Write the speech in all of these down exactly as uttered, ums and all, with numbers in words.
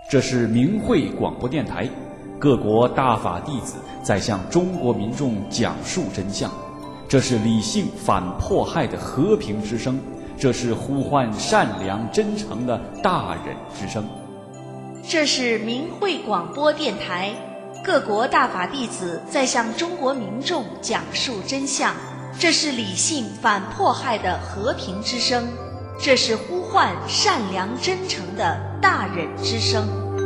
这是明慧广播电台，各国大法弟子在向中国民众讲述真相。这是理性反迫害的和平之声，这是呼唤善良真诚的大忍之声。 这是明慧广播电台，各国大法弟子在向中国民众讲述真相。这是理性反迫害的和平之声，这是呼唤善良真诚的大忍之声。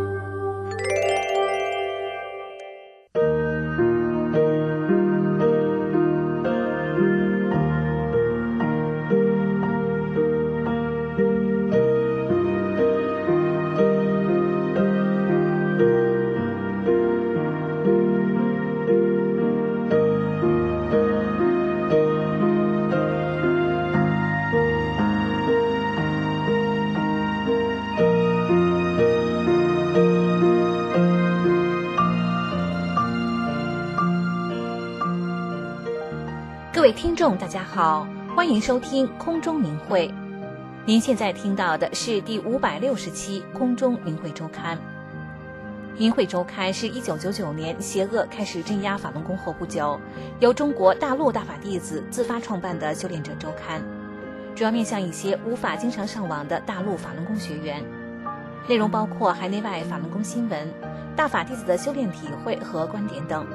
各位听众大家好，欢迎收听空中明慧。您现在听到的是第五百六十期空中明慧周刊。明慧周刊是一九九九年邪恶开始镇压法轮功后不久，由中国大陆大法弟子自发创办的修炼者周刊，主要面向一些无法经常上网的大陆法轮功学员，内容包括海内外法轮功新闻、大法弟子的修炼体会和观点等。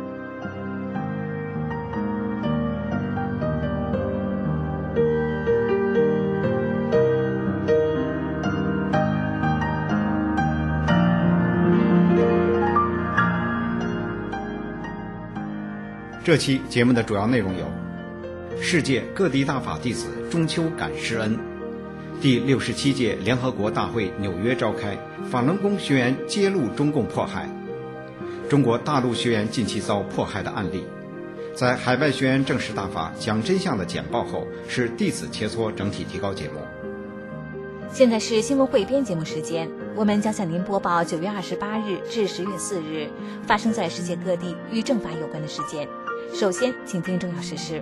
这期节目的主要内容有：世界各地大法弟子中秋感师恩，第六十七届联合国大会纽约召开，法轮功学员揭露中共迫害，中国大陆学员近期遭迫害的案例，在海外学员证实大法讲真相的简报后，是弟子切磋整体提高节目。 现在是新闻汇编节目时间，我们将向您播报九月二十八日至十月四日发生在世界各地与正法有关的事件。首先请听重要事实。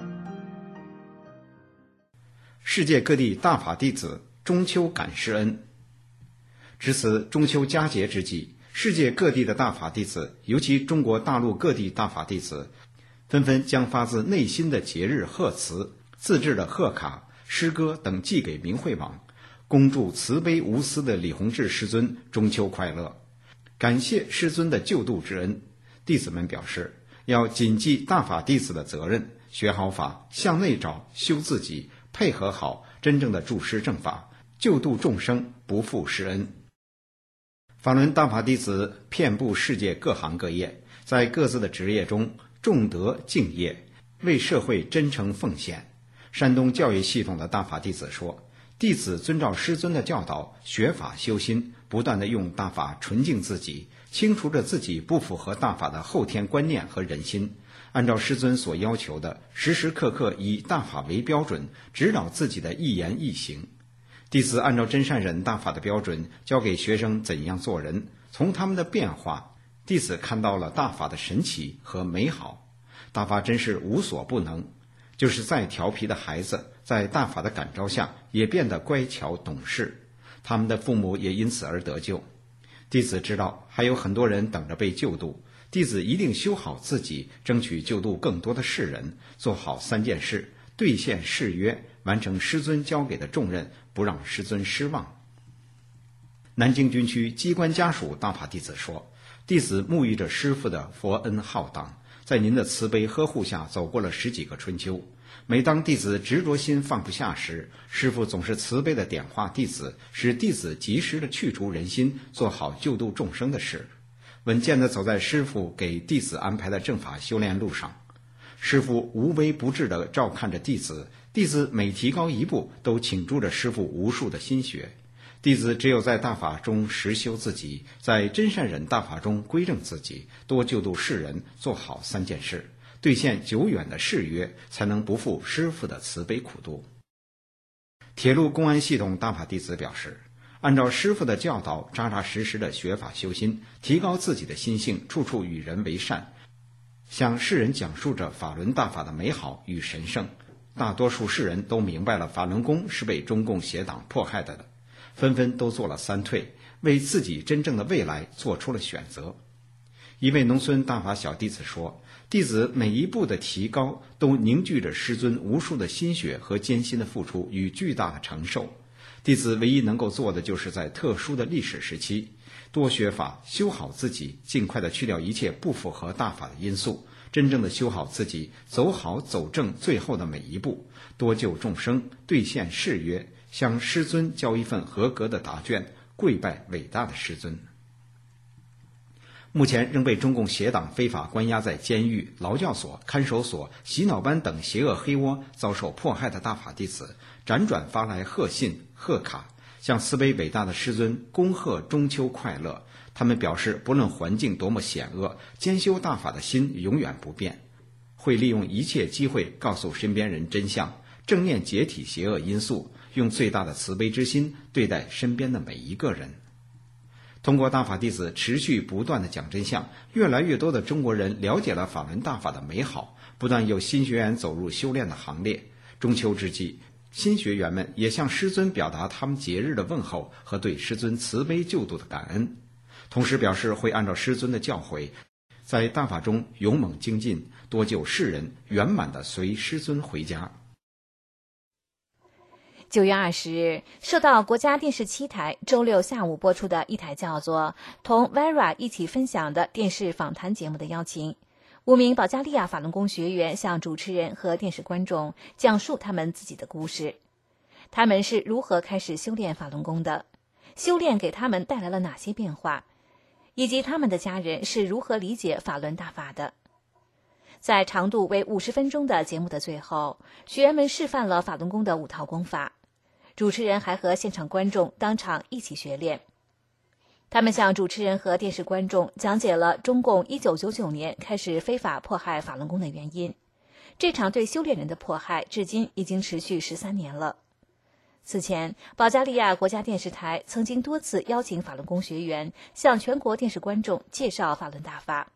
世界各地大法弟子中秋感师恩。值此中秋佳节之际，世界各地的大法弟子，尤其中国大陆各地大法弟子，纷纷将发自内心的节日贺词、自制的贺卡、诗歌等寄给明慧网，恭祝慈悲无私的李洪志师尊中秋快乐，感谢师尊的救度之恩。弟子们表示，要谨记大法弟子的责任，学好法，向内找，修自己，配合好，真正的助师正法，救度众生，不负师恩。法轮大法弟子遍布世界各行各业，在各自的职业中重德敬业，为社会真诚奉献。山东教育系统的大法弟子说，弟子遵照师尊的教导，学法修心，不断地用大法纯净自己，清除着自己不符合大法的后天观念和人心，按照师尊所要求的，时时刻刻以大法为标准，指导自己的一言一行。弟子按照真善忍大法的标准，教给学生怎样做人，从他们的变化，弟子看到了大法的神奇和美好。大法真是无所不能，就是再调皮的孩子，在大法的感召下，也变得乖巧懂事，他们的父母也因此而得救。弟子知道还有很多人等着被救度，弟子一定修好自己，争取救度更多的世人，做好三件事，兑现誓约，完成师尊交给的重任，不让师尊失望。南京军区机关家属大法弟子说，弟子沐浴着师父的佛恩浩荡，在您的慈悲呵护下走过了十几个春秋。每当弟子执着心放不下时，师父总是慈悲的点化弟子，使弟子及时的去除人心，做好救度众生的事，稳健地走在师父给弟子安排的正法修炼路上。师父无微不至地照看着弟子，弟子每提高一步，都倾注着师父无数的心血。弟子只有在大法中实修自己，在真善忍大法中归正自己，多救度世人，做好三件事，兑现久远的誓约，才能不负师父的慈悲苦度。铁路公安系统大法弟子表示，按照师父的教导，扎扎实实的学法修心，提高自己的心性，处处与人为善，向世人讲述着法轮大法的美好与神圣。大多数世人都明白了法轮功是被中共邪党迫害的，纷纷都做了三退， 为自己真正的未来做出了选择。一位农村大法小弟子说，弟子每一步的提高都凝聚着师尊无数的心血和艰辛的付出与巨大的承受。弟子唯一能够做的，就是在特殊的历史时期多学法，修好自己，尽快的去掉一切不符合大法的因素，真正的修好自己，走好走正最后的每一步，多救众生，兑现誓约，向师尊交一份合格的答卷，跪拜伟大的师尊。目前仍被中共邪党非法关押在监狱、劳教所、看守所、洗脑班等邪恶黑窝遭受迫害的大法弟子，辗转发来贺信、贺卡，向慈悲伟大的师尊恭贺中秋快乐。他们表示，不论环境多么险恶，兼修大法的心永远不变，会利用一切机会告诉身边人真相，正面解体邪恶因素，用最大的慈悲之心对待身边的每一个人。通过大法弟子持续不断的讲真相，越来越多的中国人了解了法轮大法的美好，不断有新学员走入修炼的行列。中秋之际，新学员们也向师尊表达他们节日的问候和对师尊慈悲救度的感恩，同时表示会按照师尊的教诲，在大法中勇猛精进，多救世人，圆满地随师尊回家。 九月二十日，受到国家电视七台周六下午播出的一台叫做《同 Vera 一起分享》的电视访谈节目的邀请，五名保加利亚法轮功学员向主持人和电视观众讲述他们自己的故事。他们是如何开始修炼法轮功的，修炼给他们带来了哪些变化，以及他们的家人是如何理解法轮大法的。在长度为五十分钟的节目的最后，学员们示范了法轮功的五套功法，主持人还和现场观众当场一起学练。他们向主持人和电视观众讲解了中共一九九九年开始非法迫害法轮功的原因。这场对修炼人的迫害至今已经持续十三年了。此前，保加利亚国家电视台曾经多次邀请法轮功学员向全国电视观众介绍法轮大法。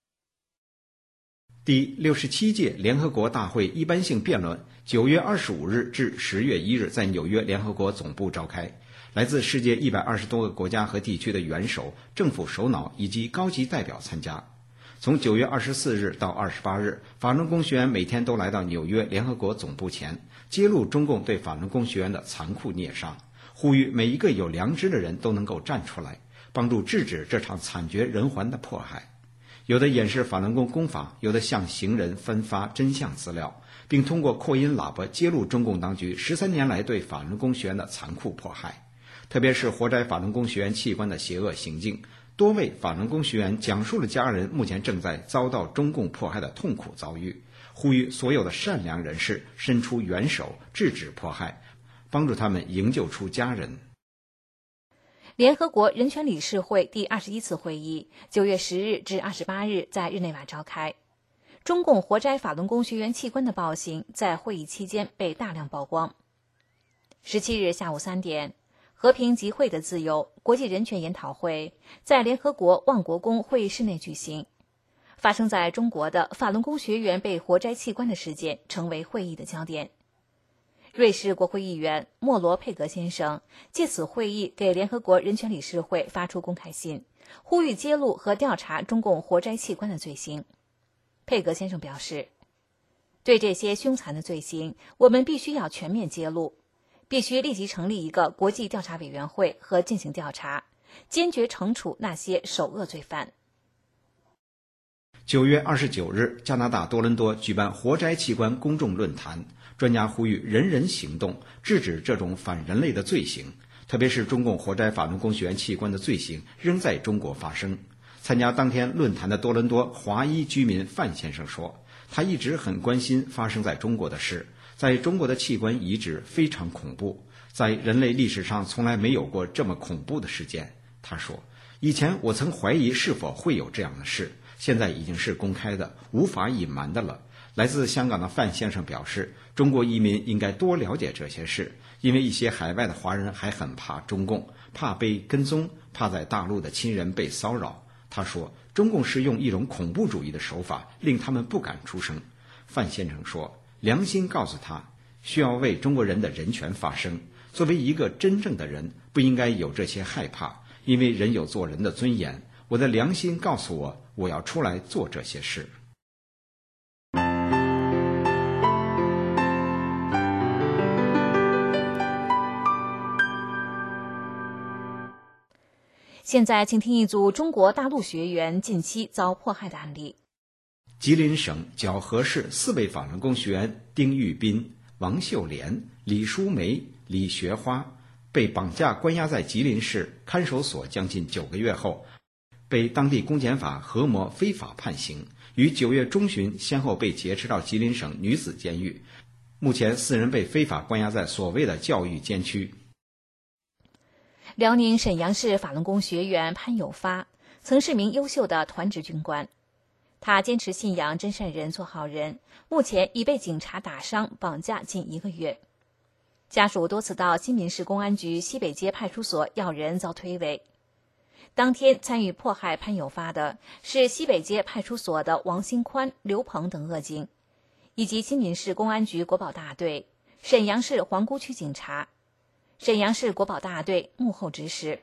第六十七届联合国大会一般性辩论九月二十五日至十月一日在纽约联合国总部召开，来自世界一百二十多个国家和地区的元首、政府首脑以及高级代表参加。从九月二十四日到二十八日，法轮功学员每天都来到纽约联合国总部前，揭露中共对法轮功学员的残酷虐杀，呼吁每一个有良知的人都能够站出来，帮助制止这场惨绝人寰的迫害。有的演示法轮功功法，有的向行人分发真相资料，并通过扩音喇叭揭露中共当局十三年来对法轮功学员的残酷迫害，特别是活摘法轮功学员器官的邪恶行径。多位法轮功学员讲述了家人目前正在遭到中共迫害的痛苦遭遇，呼吁所有的善良人士伸出援手，制止迫害，帮助他们营救出家人。 联合国人权理事会第二十一次会议九月十日至二十八日在日内瓦召开。中共活摘法轮功学员器官的暴行在会议期间被大量曝光。十七日下午三点，和平集会的自由国际人权研讨会在联合国万国宫会议室内举行。发生在中国的法轮功学员被活摘器官的事件成为会议的焦点。瑞士国会议员莫罗佩格先生借此会议给联合国人权理事会发出公开信，呼吁揭露和调查中共活摘器官的罪行。佩格先生表示，对这些凶残的罪行，我们必须要全面揭露，必须立即成立一个国际调查委员会和进行调查，坚决惩处那些首恶罪犯。 九月二十九日，加拿大多伦多举办活摘器官公众论坛，专家呼吁人人行动，制止这种反人类的罪行，特别是中共活摘法轮功学员器官的罪行仍在中国发生。参加当天论坛的多伦多华裔居民范先生说，他一直很关心发生在中国的事，在中国的器官移植非常恐怖，在人类历史上从来没有过这么恐怖的事件。他说，以前我曾怀疑是否会有这样的事，现在已经是公开的，无法隐瞒的了。来自香港的范先生表示，中国移民应该多了解这些事，因为一些海外的华人还很怕中共，怕被跟踪，怕在大陆的亲人被骚扰。他说，中共是用一种恐怖主义的手法令他们不敢出声。范先生说，良心告诉他，需要为中国人的人权发声，作为一个真正的人，不应该有这些害怕， 因为人有做人的尊严，我的良心告诉我，我要出来做这些事。 现在请听一组中国大陆学员近期遭迫害的案例。 吉林省茭河市四位法轮功学员丁玉斌、王秀莲、李淑梅、李学花被绑架关押在吉林市看守所将近九个月后，被当地公检法核模非法判刑，于九月中旬先后被劫持到吉林省女子监狱。目前四人被非法关押在所谓的教育监区。 辽宁沈阳市法轮功学员潘有发曾是名优秀的团职军官，他坚持信仰真善人做好人，目前已被警察打伤绑架近一个月。家属多次到新民市公安局西北街派出所要人遭推诿。当天参与迫害潘有发的是西北街派出所的王新宽、刘鹏等恶警，以及新民市公安局国保大队、沈阳市皇姑区警察、沈阳市国保大队幕后指使。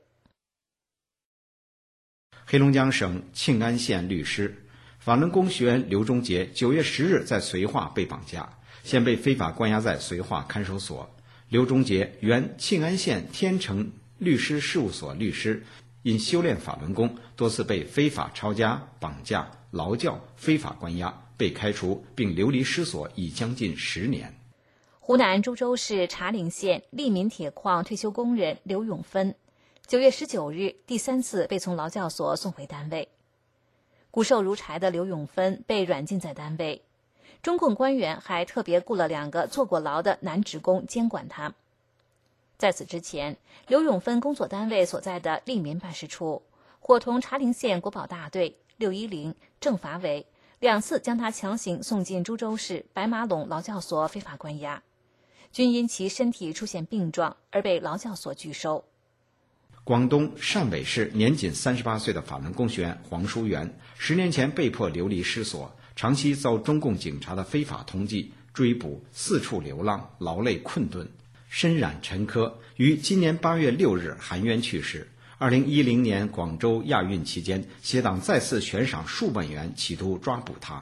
黑龙江省庆安县律师、法轮功学员刘忠杰九月十日在绥化被绑架，现被非法关押在绥化看守所。刘忠杰原庆安县天成律师事务所律师，因修炼法轮功，多次被非法抄家、绑架、劳教、非法关押，被开除并流离失所已将近十年。 湖南株洲市茶陵县利民铁矿退休工人刘永芬，九月十九日第三次被从劳教所送回单位。骨瘦如柴的刘永芬被软禁在单位，中共官员还特别雇了两个坐过牢的男职工监管他。在此之前，刘永芬工作单位所在的利民办事处伙同茶陵县国保大队、六一零政法委两次将他强行送进株洲市白马陇劳教所非法关押，均因其身体出现病状而被劳教所拒收。 广东汕尾市年仅三十八岁的法轮功学员黄淑媛，十年前被迫流离失所，长期遭中共警察的非法通缉、追捕，四处流浪，劳累困顿，身染沉疴，于今年八月六日含冤去世。二零一零年广州亚运期间，协党再次悬赏数万元，企图抓捕他。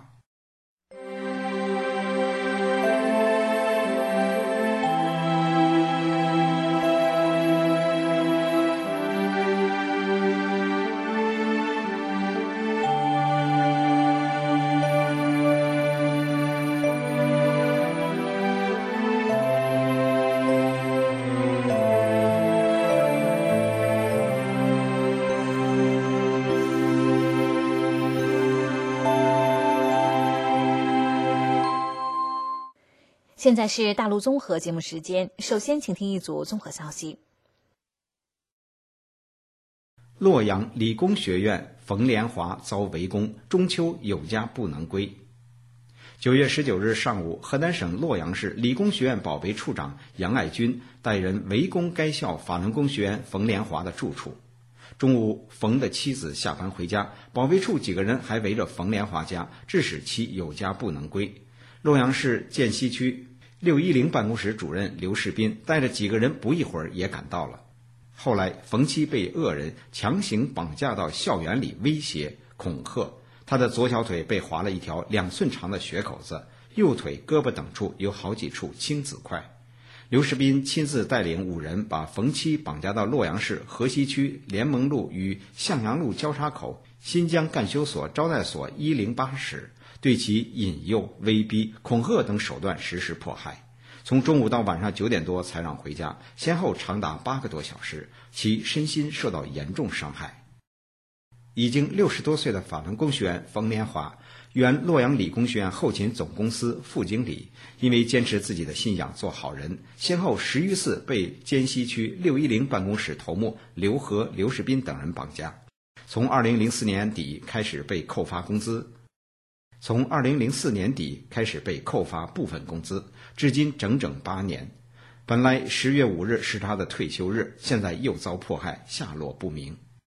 现在是大陆综合节目时间，首先请听一组综合消息。 洛阳理工学院冯连华遭围攻，中秋有家不能归。九月十九日上午，河南省洛阳市理工学院保卫处长杨爱军带人围攻该校法轮功学员冯连华的住处。中午，冯的妻子下班回家，保卫处几个人还围着冯连华家，致使其有家不能归。洛阳市涧西区六一零办公室主任刘世斌带着几个人不一会儿也赶到了。后来冯妻被恶人强行绑架到校园里，威胁恐吓，他的左小腿被划了一条两寸长的血口子，右腿胳膊等处有好几处青紫块。刘世斌亲自带领五人把冯妻绑架到洛阳市河西区联盟路与向阳路交叉口新疆干休所招待所一零八室，对其引诱、威逼、恐吓等手段实施迫害。从中午到晚上九点多才让回家，先后长达八个多小时，其身心受到严重伤害。已经六十多岁的法轮功学员冯连华，原洛阳理工学院后勤总公司副经理，因为坚持自己的信仰做好人，先后十余次被涧西区六一零办公室头目刘和、刘世斌等人绑架。从二零零四年底开始被扣发工资，从二零零四年底开始被扣发部分工资，至今整整八年。本来十月五日是他的退休日，现在又遭迫害，下落不明。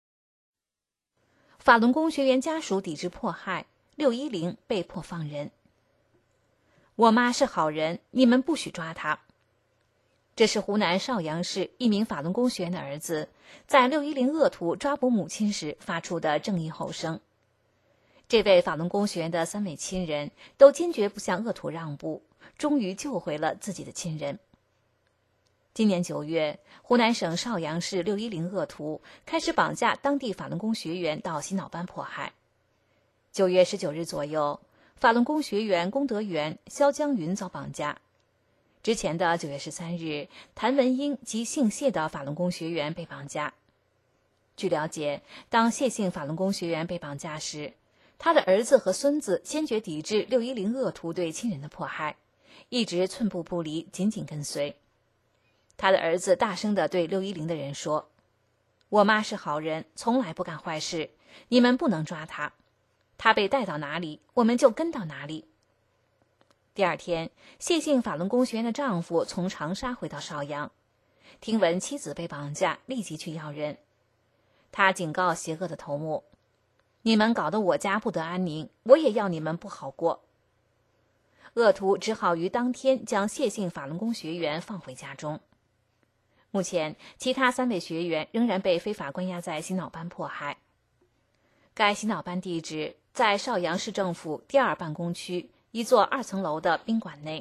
法轮功学员家属抵制迫害，六一零被迫放人。我妈是好人，你们不许抓她。 这是湖南邵阳市一名法轮功学员的儿子在六一零恶徒抓捕母亲时发出的正义吼声。这位法轮功学员的三位亲人都坚决不向恶徒让步，终于救回了自己的亲人。今年九月，湖南省邵阳市六一零恶徒开始绑架当地法轮功学员到洗脑班迫害。九月十九日左右，法轮功学员龚德元、肖江云遭绑架。之前的九月十三日，谭文英及姓谢的法轮功学员被绑架。据了解，当谢姓法轮功学员被绑架时，他的儿子和孙子坚决抵制六一零恶徒对亲人的迫害，一直寸步不离，紧紧跟随。他的儿子大声地对六一零的人说：“我妈是好人，从来不干坏事，你们不能抓她。她被带到哪里，我们就跟到哪里。”第二天，谢姓法轮功学员的丈夫从长沙回到邵阳，听闻妻子被绑架，立即去要人。他警告邪恶的头目：“你们搞得我家不得安宁，我也要你们不好过。”恶徒只好于当天将谢姓法轮功学员放回家中。目前，其他三位学员仍然被非法关押在洗脑班迫害。该洗脑班地址在邵阳市政府第二办公区一座二层楼的宾馆内。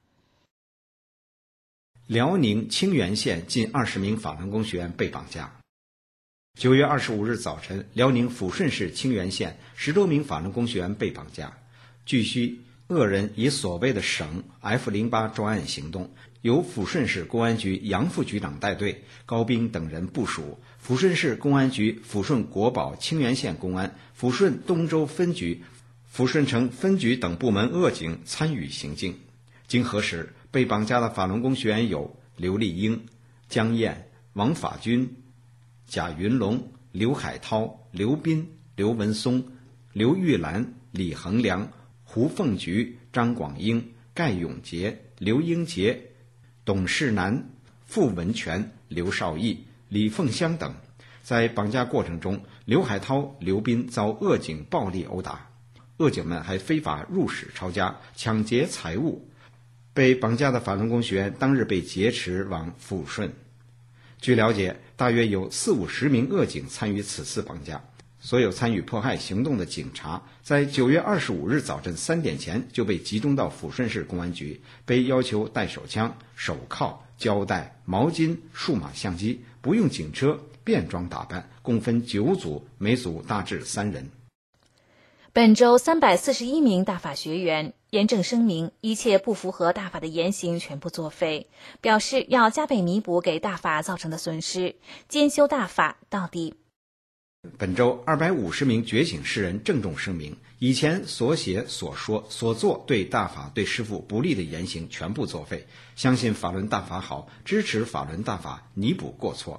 辽宁清源县近二十名法轮功学员被绑架。九月二十五日早晨，辽宁抚顺市清源县十多名法轮功学员被绑架。据悉，恶人以所谓的省 F 零八 专案行动，由抚顺市公安局杨副局长带队，高兵等人部署，抚顺市公安局、抚顺国保清源县公安、抚顺东州分局、抚顺城分局等部门恶警参与行径。经核实，被绑架的法轮功学员有刘丽英、江燕、王法军、贾云龙、刘海涛、刘斌、刘文松、刘玉兰、李恒良、胡凤菊、张广英、盖永杰、刘英杰、董世南、傅文全、刘少义、李凤香等。在绑架过程中，刘海涛、刘斌遭恶警暴力殴打，恶警们还非法入室抄家，抢劫财物。被绑架的法轮功学员当日被劫持往抚顺。据了解，大约有四五十名恶警参与此次绑架。所有参与迫害行动的警察，在九月二十五日早晨三点前就被集中到抚顺市公安局，被要求带手枪、手铐、胶带、毛巾、数码相机，不用警车，便装打扮，共分九组，每组大致三人。 本周三百四十一名大法学员严正声明，一切不符合大法的言行全部作废，表示要加倍弥补给大法造成的损失，坚修大法到底。 本周二百五十名觉醒世人郑重声明，以前所写所说所做对大法对师父不利的言行全部作废，相信法轮大法好，支持法轮大法，弥补过错。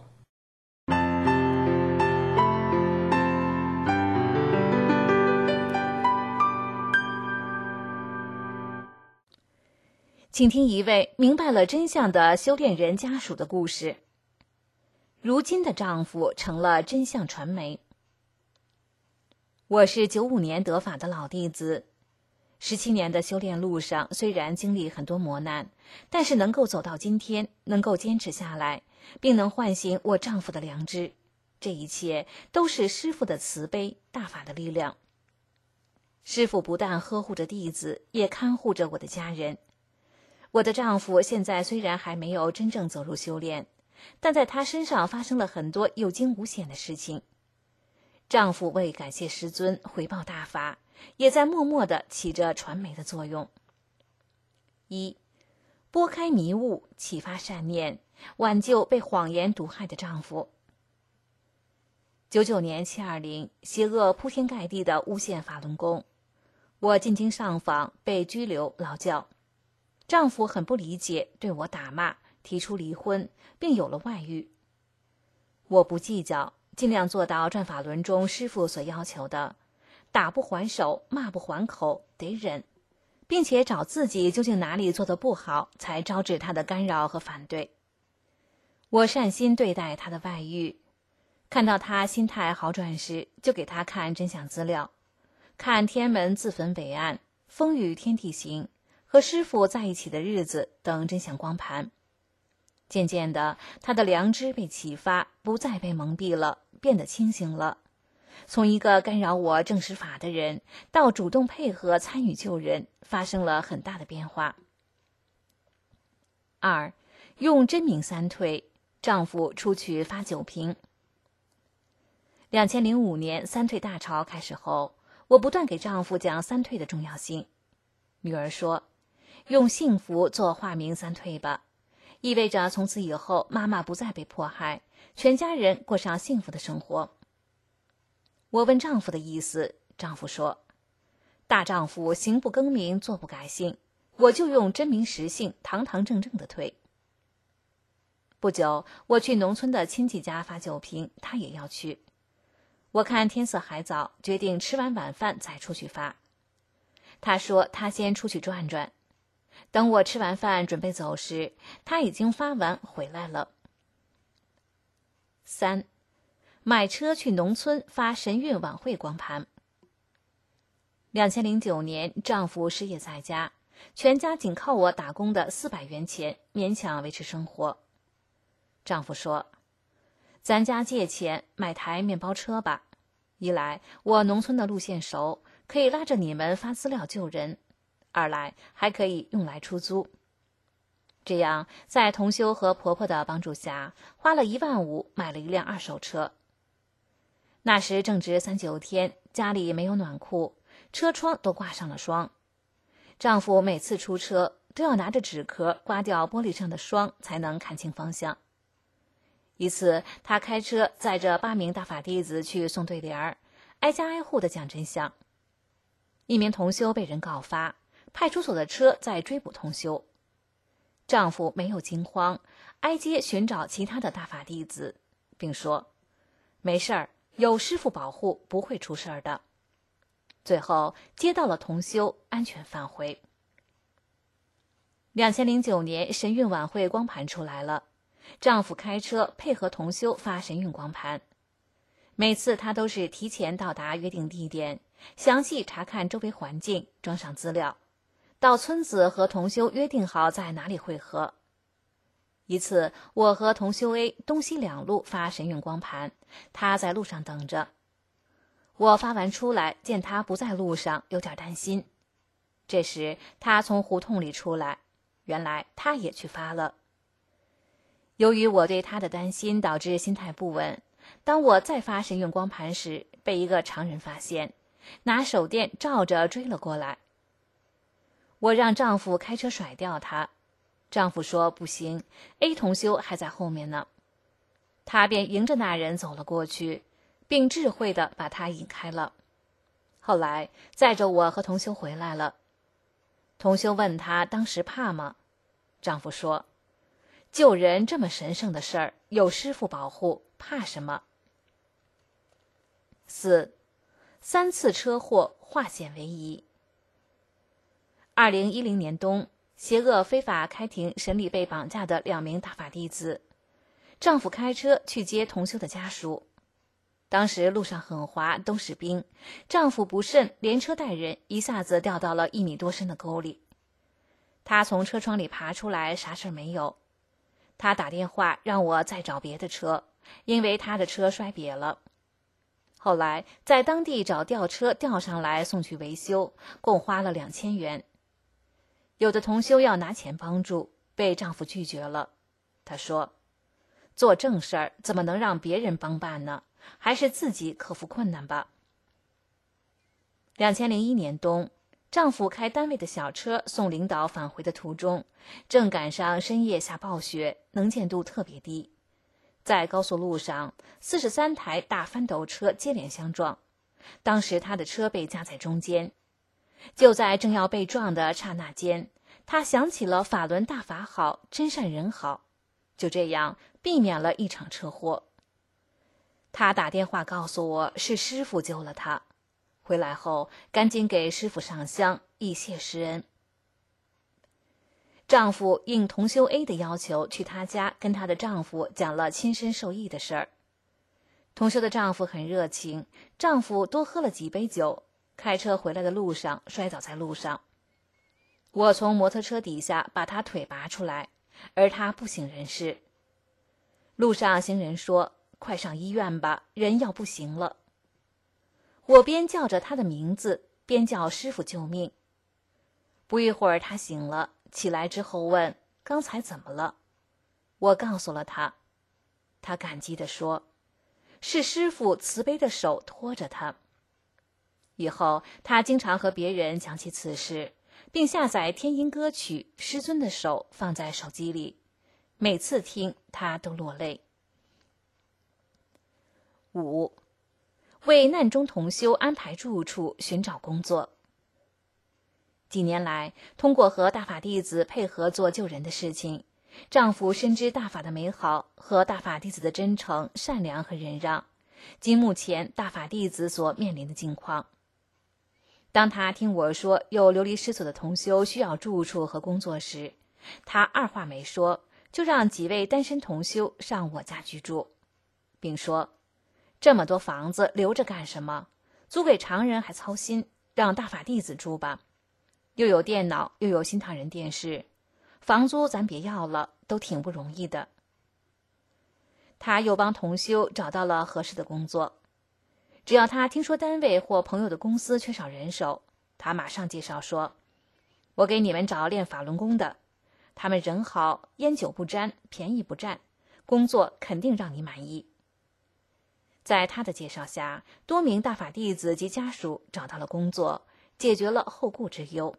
请听一位明白了真相的修炼人家属的故事。如今的丈夫成了真相传媒。我是九五年得法的老弟子，十七年的修炼路上，虽然经历很多磨难，但是能够走到今天，能够坚持下来，并能唤醒我丈夫的良知，这一切都是师父的慈悲，大法的力量。师父不但呵护着弟子，也看护着我的家人。我的丈夫现在虽然还没有真正走入修炼，但在他身上发生了很多有惊无险的事情。丈夫为感谢师尊，回报大法，也在默默地起着传媒的作用。一、拨开迷雾，启发善念，挽救被谎言毒害的丈夫。九九年七二零，邪恶铺天盖地的诬陷法轮功，我进京上访，被拘留劳教。丈夫很不理解，对我打骂，提出离婚，并有了外遇。我不计较，尽量做到转法轮中师父所要求的，打不还手，骂不还口，得忍，并且找自己究竟哪里做得不好，才招致他的干扰和反对。我善心对待他的外遇，看到他心态好转时，就给他看真相资料，看天门自焚伟案、风雨天地行和师父在一起的日子等真相光盘。 渐渐的，她的良知被启发，不再被蒙蔽了，变得清醒了。从一个干扰我正视法的人，到主动配合参与救人，发生了很大的变化。二，用真名三退，丈夫出去发酒瓶。两千零五年三退大潮开始后，我不断给丈夫讲三退的重要性。女儿说，用幸福做化名三退吧，意味着从此以后妈妈不再被迫害，全家人过上幸福的生活。我问丈夫的意思，丈夫说，大丈夫行不更名，坐不改姓，我就用真名实姓，堂堂正正的退。不久，我去农村的亲戚家发酒瓶，他也要去。我看天色还早，决定吃完晚饭再出去发。他说他先出去转转，等我吃完饭准备走时，他已经发完回来了。三，买车去农村发神韵晚会光盘。两千零九年，丈夫失业在家，全家仅靠我打工的四百元钱勉强维持生活。丈夫说，咱家借钱买台面包车吧，一来我农村的路线熟，可以拉着你们发资料救人，二来还可以用来出租。这样在同修和婆婆的帮助下，花了一万五买了一辆二手车。那时正值三九天，家里没有暖库，车窗都挂上了霜。丈夫每次出车都要拿着纸壳刮掉玻璃上的霜，才能看清方向。一次，他开车载着八名大法弟子去送对联儿，挨家挨户的讲真相。一名同修被人告发，派出所的车在追捕同修。丈夫没有惊慌，挨街寻找其他的大法弟子，并说，没事儿，有师父保护，不会出事儿的。最后接到了同修，安全返回。两千零九年神韵晚会光盘出来了，丈夫开车配合同修发神韵光盘。每次他都是提前到达约定地点，详细查看周围环境，装上资料，到村子和同修约定好在哪里会合。一次，我和同修 A 东西两路发神韵光盘，他在路上等着。我发完出来，见他不在路上，有点担心。这时他从胡同里出来，原来他也去发了。由于我对他的担心，导致心态不稳。当我再发神韵光盘时，被一个常人发现，拿手电照着追了过来。我让丈夫开车甩掉他，丈夫说不行， A 同修还在后面呢。他便迎着那人走了过去，并智慧地把他引开了。后来载着我和同修回来了。同修问他当时怕吗？丈夫说，救人这么神圣的事儿，有师父保护，怕什么？四，三次车祸化险为夷。二零一零年冬，邪恶非法开庭审理被绑架的两名大法弟子，丈夫开车去接同修的家属。当时路上很滑，都是冰，丈夫不慎连车带人一下子掉到了一米多深的沟里。他从车窗里爬出来，啥事没有。他打电话让我再找别的车，因为他的车摔瘪了。后来在当地找吊车吊上来送去维修，共花了两千元。有的同修要拿钱帮助，被丈夫拒绝了。他说，做正事儿怎么能让别人帮办呢？还是自己克服困难吧。两千零一年冬，丈夫开单位的小车送领导返回的途中，正赶上深夜下暴雪，能见度特别低。在高速路上，四十三台大翻斗车接连相撞，当时他的车被夹在中间。就在正要被撞的刹那间，他想起了法轮大法好，真善人好，就这样避免了一场车祸。他打电话告诉我是师父救了他，回来后赶紧给师父上香，以谢师恩。丈夫应同修 A 的要求，去她家跟她的丈夫讲了亲身受益的事儿。同修的丈夫很热情，丈夫多喝了几杯酒，开车回来的路上摔倒在路上。我从摩托车底下把他腿拔出来， 而他不省人事。路上行人说：“快上医院吧，人要不行了。”我边叫着他的名字，边叫师傅救命。不一会儿他醒了，起来之后问：“刚才怎么了？”我告诉了他。他感激地说：“是师傅慈悲的手托着他。”以后他经常和别人讲起此事，并下载天音歌曲《师尊的手》放在手机里，每次听他都落泪。五、为难中同修安排住处，寻找工作。几年来，通过和大法弟子配合做救人的事情，丈夫深知大法的美好和大法弟子的真诚、善良和忍让，及目前大法弟子所面临的境况。当他听我说有流离失所的同修需要住处和工作时，他二话没说，就让几位单身同修上我家居住，并说：“这么多房子留着干什么？租给常人还操心，让大法弟子住吧。又有电脑，又有新唐人电视，房租咱别要了，都挺不容易的。”他又帮同修找到了合适的工作。只要他听说单位或朋友的公司缺少人手，他马上介绍说：“我给你们找练法轮功的，他们人好，烟酒不沾，便宜不占，工作肯定让你满意。”在他的介绍下，多名大法弟子及家属找到了工作，解决了后顾之忧。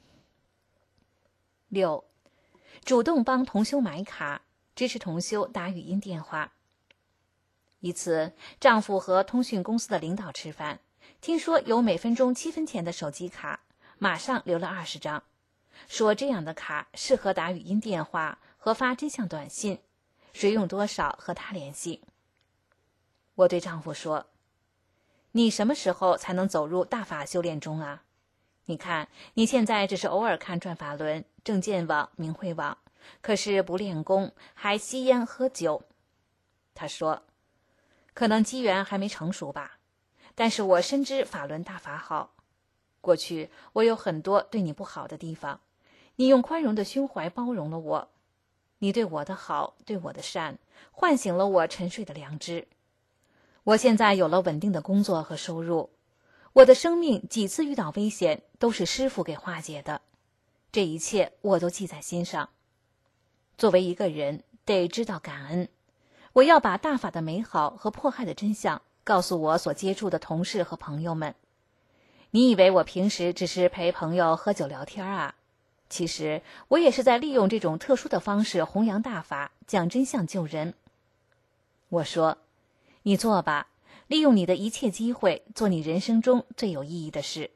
六、主动帮同修买卡，支持同修打语音电话。一次，丈夫和通讯公司的领导吃饭，听说有每分钟七分钱的手机卡，马上留了二十张，说这样的卡适合打语音电话和发真相短信，谁用多少和他联系。我对丈夫说：“你什么时候才能走入大法修炼中啊？你看，你现在只是偶尔看转法轮、正见网、明慧网，可是不练功，还吸烟喝酒。”他说：“可能机缘还没成熟吧，但是我深知法轮大法好。过去我有很多对你不好的地方，你用宽容的胸怀包容了我，你对我的好，对我的善，唤醒了我沉睡的良知。我现在有了稳定的工作和收入，我的生命几次遇到危险都是师父给化解的，这一切我都记在心上。作为一个人，得知道感恩。我要把大法的美好和迫害的真相告诉我所接触的同事和朋友们。你以为我平时只是陪朋友喝酒聊天啊？其实我也是在利用这种特殊的方式弘扬大法，讲真相救人。我说：“你做吧，利用你的一切机会，做你人生中最有意义的事。”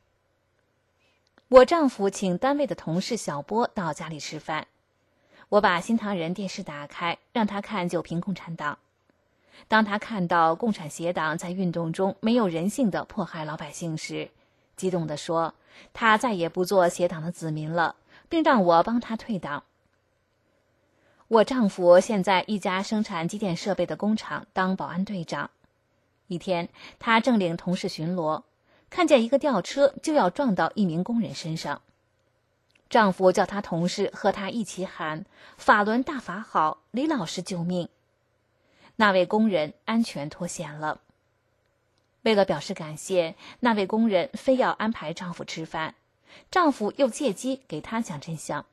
我丈夫请单位的同事小波到家里吃饭，我把新唐人电视打开，让他看九评共产党。当他看到共产邪党在运动中没有人性地迫害老百姓时，激动地说他再也不做邪党的子民了，并让我帮他退党。我丈夫现在一家生产机电设备的工厂当保安队长。一天，他正领同事巡逻，看见一个吊车就要撞到一名工人身上。丈夫叫他同事和他一起喊：“法轮大法好，李老师救命！”那位工人安全脱险了。为了表示感谢，那位工人非要安排丈夫吃饭，丈夫又借机给他讲真相。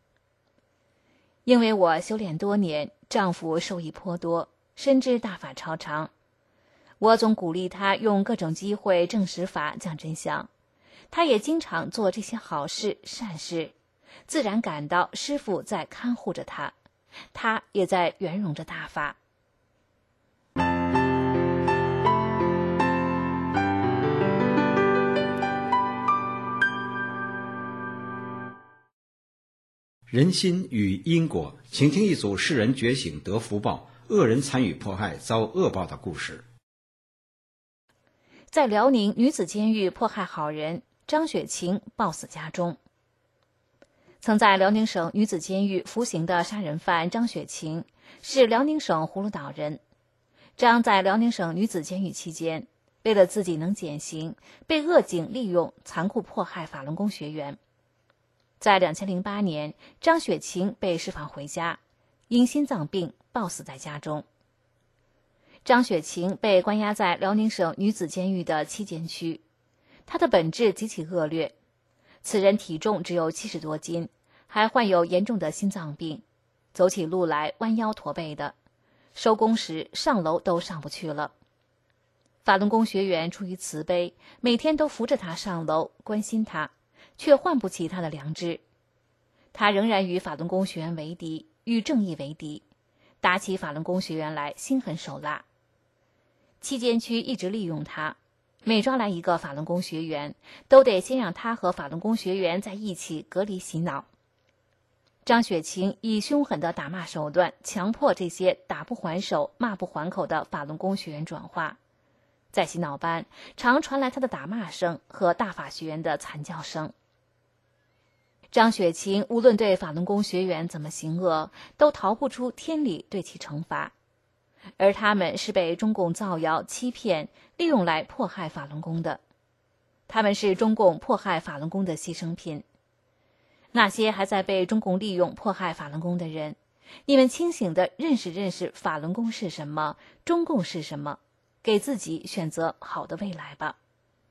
因为我修炼多年，丈夫受益颇多，深知大法超常。我总鼓励他用各种机会证实法讲真相，他也经常做这些好事善事，自然感到师父在看护着他，他也在圆融着大法。 人心与因果，请听一组世人觉醒得福报，恶人参与迫害遭恶报的故事。 在辽宁女子监狱迫害好人，张雪晴暴死家中。曾在辽宁省女子监狱服刑的杀人犯张雪晴是辽宁省葫芦岛人。张在辽宁省女子监狱期间，为了自己能减刑，被恶警利用残酷迫害法轮功学员。 在两千零八年，张雪琴被释放回家，因心脏病暴死在家中。张雪琴被关押在辽宁省女子监狱的七监区，她的本质极其恶劣。此人体重只有七十多斤，还患有严重的心脏病，走起路来弯腰驼背的，收工时上楼都上不去了。法轮功学员出于慈悲，每天都扶着他上楼，关心他，却唤不起他的良知。他仍然与法轮功学员为敌，与正义为敌，打起法轮功学员来心狠手辣。七监区一直利用他，每抓来一个法轮功学员，都得先让他和法轮功学员在一起隔离洗脑。张雪琴以凶狠的打骂手段，强迫这些打不还手、骂不还口的法轮功学员转化。在洗脑班，常传来他的打骂声和大法学员的惨叫声。张雪琴无论对法轮功学员怎么行恶，都逃不出天理对其惩罚，而他们是被中共造谣、欺骗、利用来迫害法轮功的。他们是中共迫害法轮功的牺牲品。那些还在被中共利用迫害法轮功的人，你们清醒地认识认识法轮功是什么，中共是什么，给自己选择好的未来吧。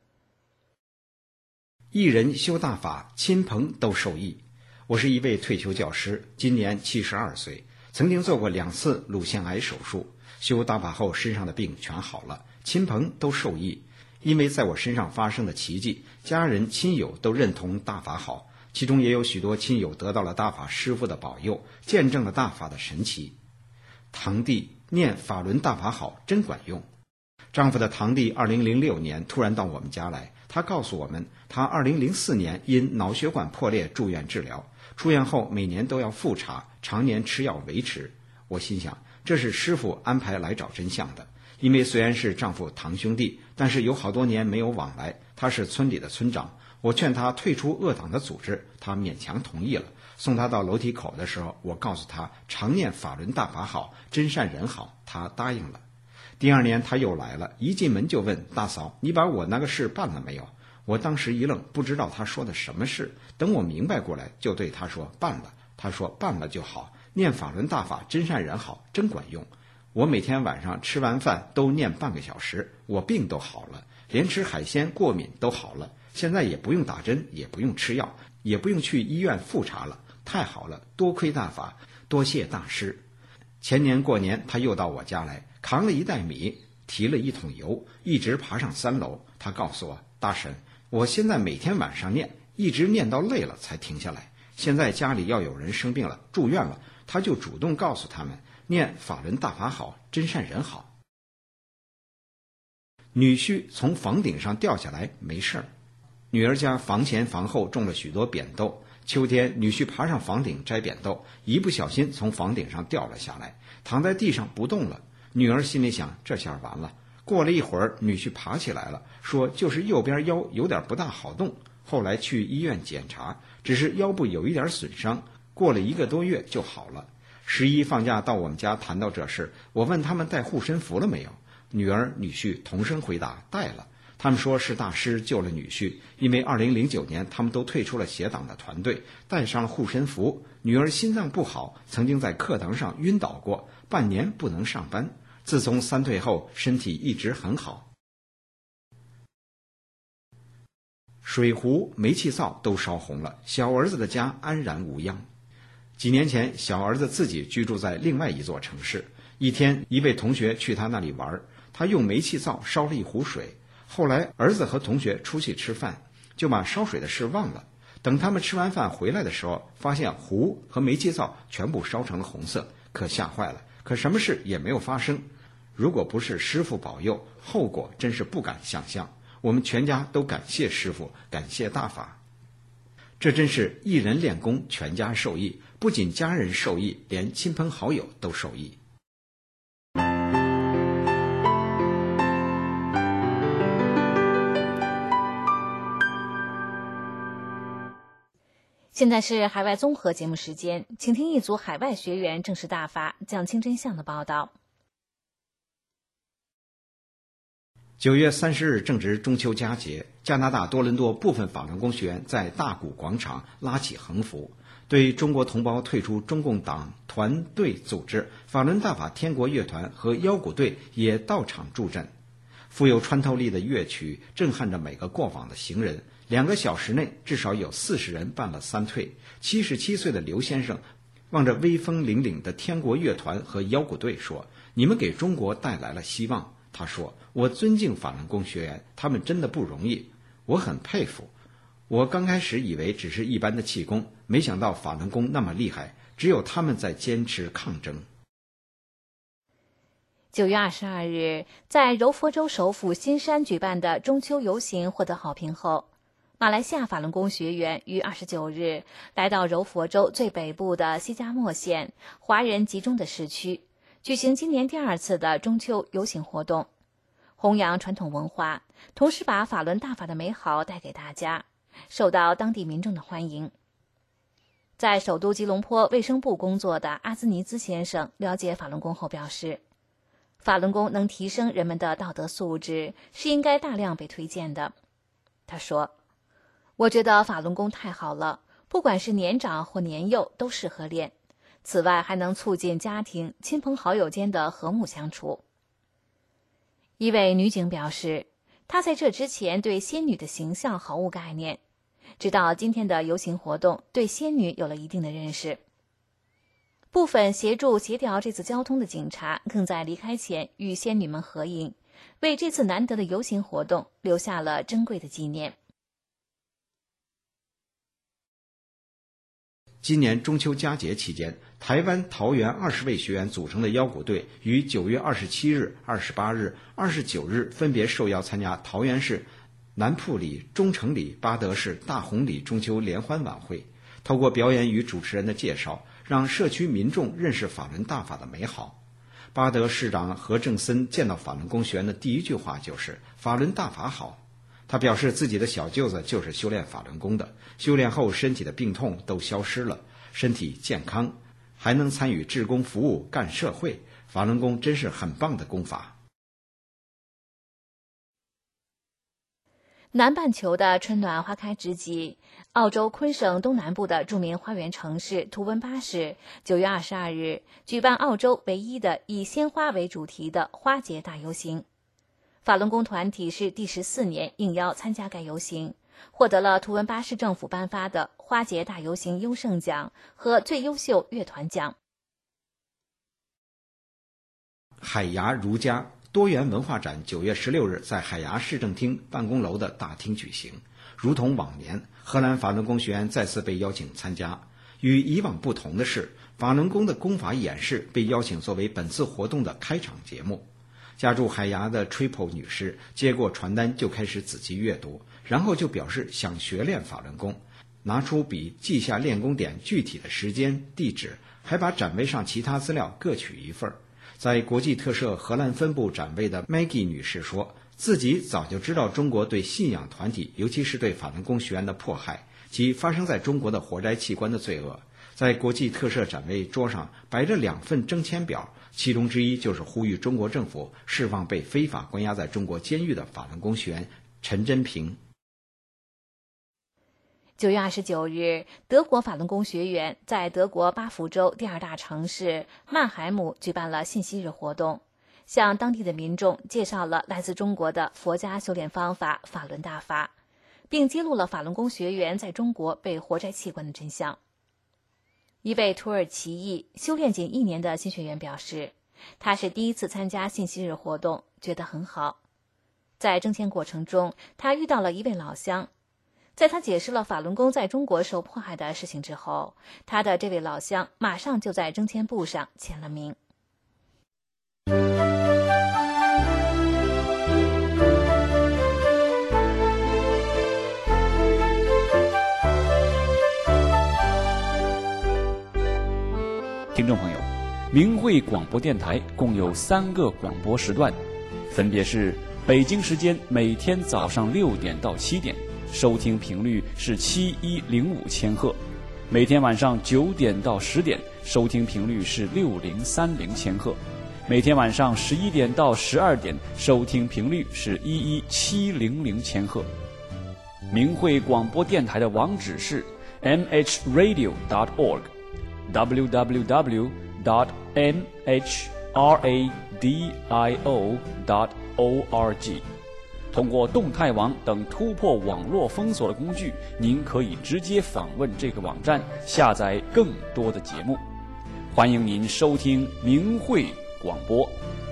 一人修大法，亲朋都受益。我是一位退休教师，今年七十二岁，曾经做过两次乳腺癌手术，修大法后身上的病全好了，亲朋都受益。因为在我身上发生的奇迹，家人亲友都认同大法好，其中也有许多亲友得到了大法师父的保佑，见证了大法的神奇。堂弟念法轮大法好真管用。丈夫的堂弟二零零六年突然到我们家来，他告诉我们，他二零零四年因脑血管破裂住院治疗，出院后每年都要复查，常年吃药维持。我心想，这是师父安排来找真相的。因为虽然是丈夫堂兄弟，但是有好多年没有往来，他是村里的村长，我劝他退出恶党的组织，他勉强同意了。送他到楼梯口的时候，我告诉他常念法轮大法好，真善人好，他答应了。第二年他又来了，一进门就问大嫂，你把我那个事办了没有？我当时一愣，不知道他说的什么事，等我明白过来，就对他说办了。他说办了就好，念法轮大法真善人好，真管用。我每天晚上吃完饭都念半个小时，我病都好了，连吃海鲜过敏都好了，现在也不用打针，也不用吃药，也不用去医院复查了，太好了，多亏大法，多谢大师。前年过年他又到我家来，扛了一袋米，提了一桶油，一直爬上三楼。他告诉我，大婶，我现在每天晚上念，一直念到累了才停下来。现在家里要有人生病了住院了，他就主动告诉他们念法轮大法好，真善人好。女婿从房顶上掉下来没事儿，女儿家房前房后种了许多扁豆，秋天女婿爬上房顶摘扁豆，一不小心从房顶上掉了下来，躺在地上不动了。女儿心里想，这下完了。过了一会儿，女婿爬起来了，说就是右边腰有点不大好动，后来去医院检查，只是腰部有一点损伤，过了一个多月就好了。十一放假到我们家谈到这事，我问他们带护身符了没有，女儿女婿同声回答带了。他们说是大师救了女婿，因为二零零九年他们都退出了邪党的团队，带上了护身符。女儿心脏不好，曾经在课堂上晕倒过，半年不能上班。自从三退后，身体一直很好。水壶、煤气灶都烧红了，小儿子的家安然无恙。几年前，小儿子自己居住在另外一座城市。一天，一位同学去他那里玩，他用煤气灶烧了一壶水。后来，儿子和同学出去吃饭，就把烧水的事忘了。等他们吃完饭回来的时候，发现壶和煤气灶全部烧成了红色，可吓坏了。可什么事也没有发生。如果不是师父保佑，后果真是不敢想象。我们全家都感谢师父，感谢大法。这真是一人练功，全家受益，不仅家人受益，连亲朋好友都受益。 现在是海外综合节目时间，请听一组海外学员证实大法、讲清真相的报道。 九月三十日正值中秋佳节，加拿大多伦多部分法轮功学员在大谷广场拉起横幅，对中国同胞退出中共党团队组织法轮大法天国乐团和腰鼓队也到场助阵。富有穿透力的乐曲震撼着每个过往的行人，两个小时内至少有四十人办了三退。七十七岁的刘先生望着威风凛凛的天国乐团和腰鼓队说：“你们给中国带来了希望。”他说：“我尊敬法轮功学员，他们真的不容易，我很佩服。我刚开始以为只是一般的气功，没想到法轮功那么厉害，只有他们在坚持抗争。” 九月二十二日，在柔佛州首府新山举办的中秋游行获得好评后，马来西亚法轮功学员于二十九日来到柔佛州最北部的西加莫县华人集中的市区，举行今年第二次的中秋游行活动，弘扬传统文化，同时把法轮大法的美好带给大家，受到当地民众的欢迎。在首都吉隆坡卫生部工作的阿兹尼兹先生了解法轮功后表示，法轮功能提升人们的道德素质，是应该大量被推荐的。他说：“我觉得法轮功太好了，不管是年长或年幼都适合练。此外，还能促进家庭、亲朋好友间的和睦相处。”一位女警表示，她在这之前对仙女的形象毫无概念，直到今天的游行活动，对仙女有了一定的认识。部分协助协调这次交通的警察更在离开前与仙女们合影，为这次难得的游行活动留下了珍贵的纪念。 今年中秋佳节期间，台湾桃园二十位学员组成的腰鼓队于九月二十七日、二十八日、二十九日分别受邀参加桃园市南埔里、中城里、八德市大红里中秋联欢晚会，透过表演与主持人的介绍，让社区民众认识法轮大法的美好。巴德市长何正森见到法轮功学员的第一句话就是“法轮大法好”。他表示自己的小舅子就是修炼法轮功的，修炼后身体的病痛都消失了，身体健康，还能参与志工服务干社会，法轮功真是很棒的功法。 南半球的春暖花开之际，澳洲昆省东南部的著名花园城市图温巴市九月二十二日举办澳洲唯一的以鲜花为主题的花节大游行。法轮功团体是第十四年应邀参加该游行，获得了图温巴市政府颁发的花节大游行优胜奖和最优秀乐团奖。 海牙儒家多元文化展九月十六日在海牙市政厅办公楼的大厅举行，如同往年，荷兰法轮功学员再次被邀请参加。与以往不同的是，法轮功的功法演示被邀请作为本次活动的开场节目。家住海牙的 Triple 女士接过传单就开始仔细阅读，然后就表示想学练法轮功，拿出笔记下练功点具体的时间、地址，还把展位上其他资料各取一份。在国际特赦荷兰分部展位的 Maggie 女士说，自己早就知道中国对信仰团体，尤其是对法轮功学员的迫害，及发生在中国的活摘器官的罪恶。在国际特赦展位桌上摆着两份征签表，其中之一就是呼吁中国政府释放被非法关押在中国监狱的法轮功学员陈真平。 九月二十九日，德国法轮功学员在德国巴福州第二大城市曼海姆举办了信息日活动，向当地的民众介绍了来自中国的佛家修炼方法法轮大法，并揭露了法轮功学员在中国被活摘器官的真相。一位土耳其裔修炼仅一年的新学员表示，他是第一次参加信息日活动，觉得很好。在征签过程中，他遇到了一位老乡，在他解释了法轮功在中国受迫害的事情之后，他的这位老乡马上就在征签簿上签了名。 听众朋友，明慧广播电台共有三个广播时段，分别是北京时间每天早上六点到七点，收听频率是七一零五千赫；每天晚上九点到十点，收听频率是六零三零千赫； 每天晚上十一点到十二点，收听频率是一一七零零千赫。明慧广播电台的网址是 m h radio dot org w w w dot m h radio dot org。通过动态网等突破网络封锁的工具，您可以直接访问这个网站，下载更多的节目。欢迎您收听明慧广播。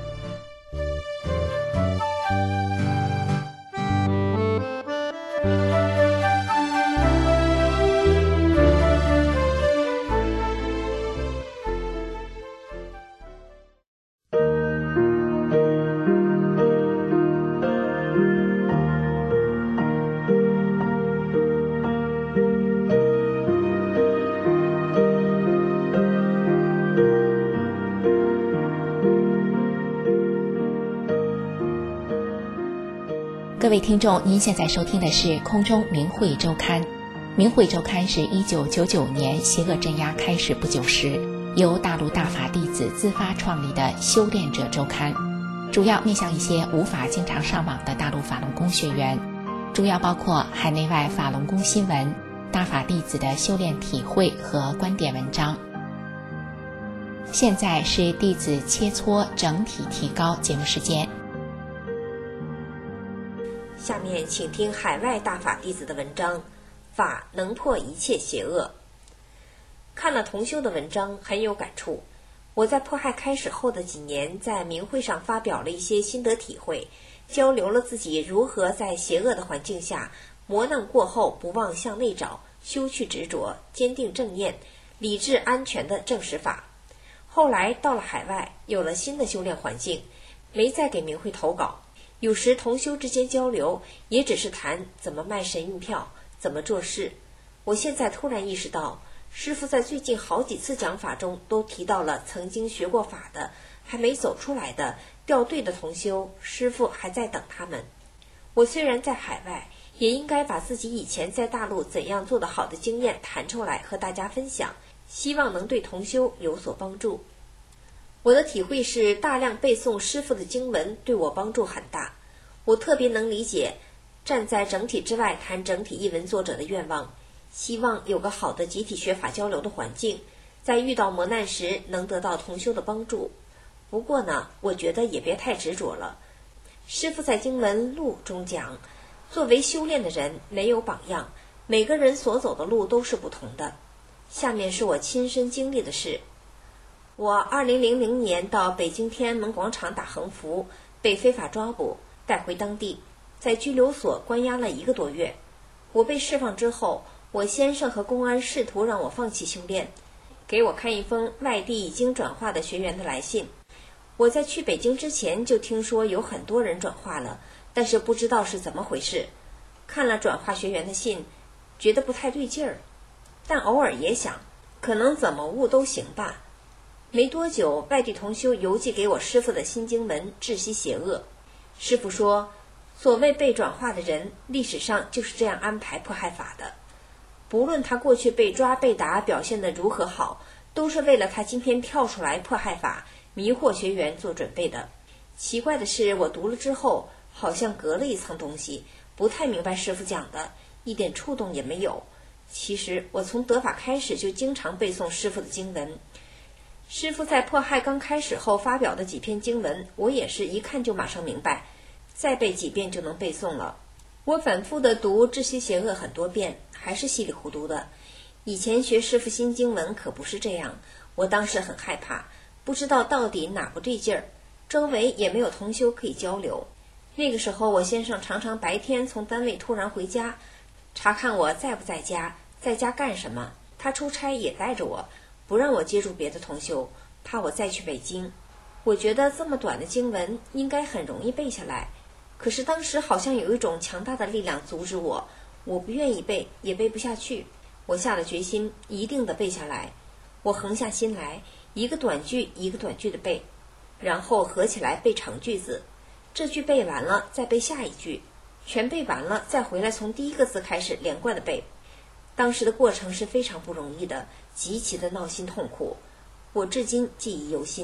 各位听众，您现在收听的是空中明慧周刊。明慧周刊是一九九九年邪恶镇压开始不久时，由大陆大法弟子自发创立的修炼者周刊，主要面向一些无法经常上网的大陆法轮功学员，主要包括海内外法轮功新闻、大法弟子的修炼体会和观点文章。现在是弟子切磋整体提高节目时间。 下面请听海外大法弟子的文章，法能破一切邪恶。看了同修的文章很有感触，我在迫害开始后的几年，在明会上发表了一些心得体会，交流了自己如何在邪恶的环境下磨难过后不忘向内找，修去执着，坚定正念，理智安全的正实法。后来到了海外，有了新的修炼环境，没再给明会投稿，有时同修之间交流也只是谈怎么卖神运票，怎么做事。我现在突然意识到，师父在最近好几次讲法中都提到了曾经学过法的还没走出来的掉队的同修，师父还在等他们。我虽然在海外，也应该把自己以前在大陆怎样做得好的经验谈出来和大家分享，希望能对同修有所帮助。我的体会是，大量背诵师父的经文对我帮助很大。我特别能理解站在整体之外谈整体译文作者的愿望，希望有个好的集体学法交流的环境，在遇到磨难时能得到同修的帮助。不过呢，我觉得也别太执着了。师父在经文录中讲，作为修炼的人没有榜样，每个人所走的路都是不同的。下面是我亲身经历的事。我二零零零年到北京天安门广场打横幅，被非法抓捕，带回当地，在拘留所关押了一个多月。我被释放之后，我先生和公安试图让我放弃修炼，给我看一封外地已经转化的学员的来信。我在去北京之前就听说有很多人转化了，但是不知道是怎么回事。看了转化学员的信，觉得不太对劲儿，但偶尔也想，可能怎么悟都行吧。没多久，外地同修邮寄给我师父的新经文《窒息邪恶》。师父说，所谓被转化的人，历史上就是这样安排迫害法的。不论他过去被抓被打表现得如何好，都是为了他今天跳出来迫害法，迷惑学员做准备的。奇怪的是，我读了之后，好像隔了一层东西，不太明白师父讲的，一点触动也没有。其实我从得法开始就经常背诵师父的经文。师父在迫害刚开始后发表的几篇经文，我也是一看就马上明白，再背几遍就能背诵了。我反复地读《窒息邪恶》很多遍，还是稀里糊涂的。以前学师父新经文可不是这样，我当时很害怕，不知道到底哪不对劲儿，周围也没有同修可以交流。那个时候我先生常常白天从单位突然回家，查看我在不在家，在家干什么。他出差也带着我，不让我接触别的同修，怕我再去北京。我觉得这么短的经文应该很容易背下来，可是当时好像有一种强大的力量阻止我，我不愿意背，也背不下去。我下了决心，一定得背下来。我横下心来，一个短句一个短句的背，然后合起来背长句子。这句背完了，再背下一句，全背完了，再回来从第一个字开始连贯的背。当时的过程是非常不容易的，极其的闹心痛苦，我至今记忆犹新。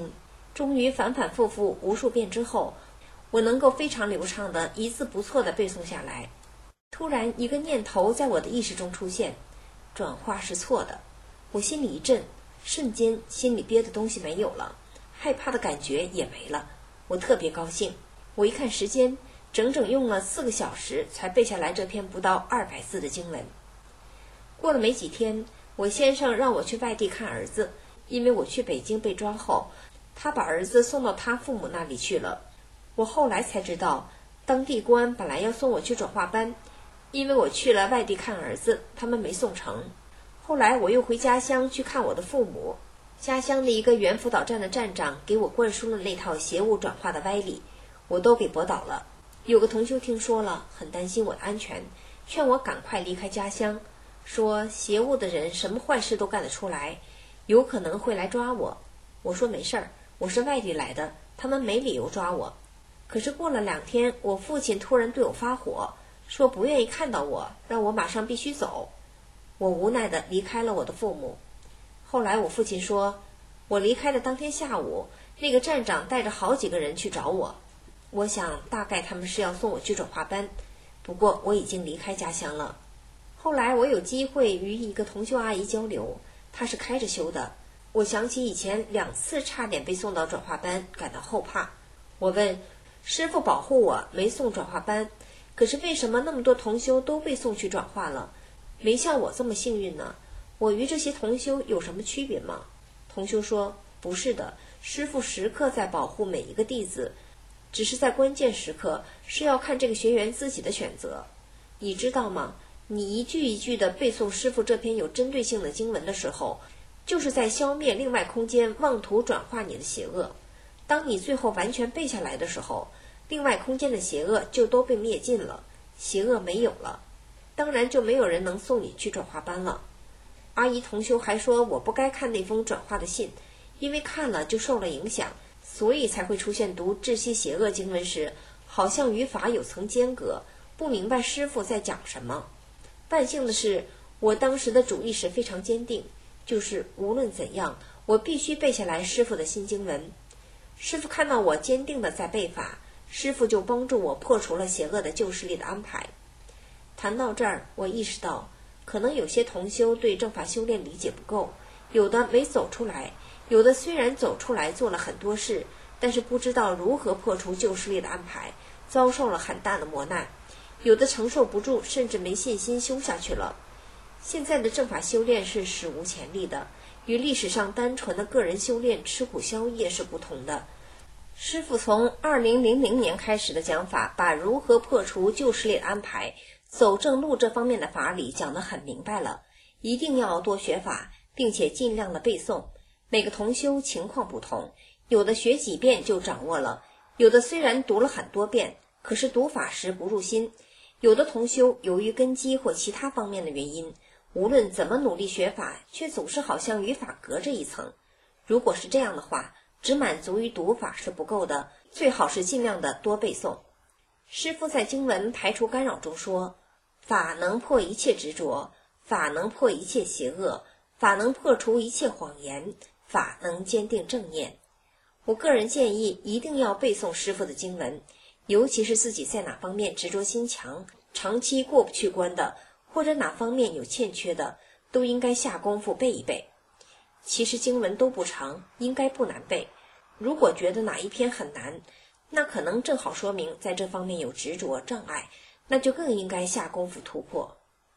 终于反反复复无数遍之后，我能够非常流畅的一字不错的背诵下来。突然一个念头在我的意识中出现，转化是错的。我心里一震，瞬间心里憋的东西没有了，害怕的感觉也没了。我特别高兴。我一看时间，整整用了四个小时才背下来这篇不到二百字的经文。过了没几天，我先生让我去外地看儿子，因为我去北京被抓后，他把儿子送到他父母那里去了。我后来才知道，当地公安本来要送我去转化班，因为我去了外地看儿子，他们没送成。后来我又回家乡去看我的父母，家乡的一个原辅导站的站长给我灌输了那套邪物转化的歪理，我都给驳倒了。有个同修听说了，很担心我的安全，劝我赶快离开家乡，说邪物的人什么坏事都干得出来，有可能会来抓我。我说没事儿，我是外地来的，他们没理由抓我。可是过了两天，我父亲突然对我发火，说不愿意看到我，让我马上必须走。我无奈地离开了我的父母。后来我父亲说，我离开的当天下午，那个站长带着好几个人去找我。我想大概他们是要送我去转化班，不过我已经离开家乡了。后来我有机会与一个同修阿姨交流，她是开着修的。我想起以前两次差点被送到转化班，感到后怕。我问师父保护我没送转化班，可是为什么那么多同修都被送去转化了，没像我这么幸运呢？我与这些同修有什么区别吗？同修说，不是的，师父时刻在保护每一个弟子，只是在关键时刻是要看这个学员自己的选择。你知道吗？你一句一句的背诵师父这篇有针对性的经文的时候，就是在消灭另外空间妄图转化你的邪恶。当你最后完全背下来的时候，另外空间的邪恶就都被灭尽了，邪恶没有了，当然就没有人能送你去转化班了。阿姨同修还说我不该看那封转化的信，因为看了就受了影响，所以才会出现读这些邪恶经文时好像语法有层间隔，不明白师父在讲什么。万幸的是，我当时的主意识非常坚定，就是无论怎样我必须背下来师父的新经文。师父看到我坚定的在背法，师父就帮助我破除了邪恶的旧势力的安排。谈到这儿，我意识到可能有些同修对正法修炼理解不够，有的没走出来，有的虽然走出来做了很多事，但是不知道如何破除旧势力的安排，遭受了很大的磨难，有的承受不住，甚至没信心修下去了。现在的正法修炼是史无前例的，与历史上单纯的个人修炼吃苦消业是不同的。师父从二零零零年开始的讲法，把如何破除旧势力的安排、走正路这方面的法理讲得很明白了。一定要多学法，并且尽量的背诵。每个同修情况不同，有的学几遍就掌握了，有的虽然读了很多遍，可是读法时不入心。有的同修由于根基或其他方面的原因，无论怎么努力学法，却总是好像与法隔着一层。如果是这样的话，只满足于读法是不够的，最好是尽量的多背诵。师父在经文排除干扰中说，法能破一切执着，法能破一切邪恶，法能破除一切谎言，法能坚定正念。我个人建议一定要背诵师父的经文，尤其是自己在哪方面执着心强，长期过不去关的，或者哪方面有欠缺的，都应该下功夫背一背。其实经文都不长，应该不难背。如果觉得哪一篇很难，那可能正好说明在这方面有执着障碍，那就更应该下功夫突破。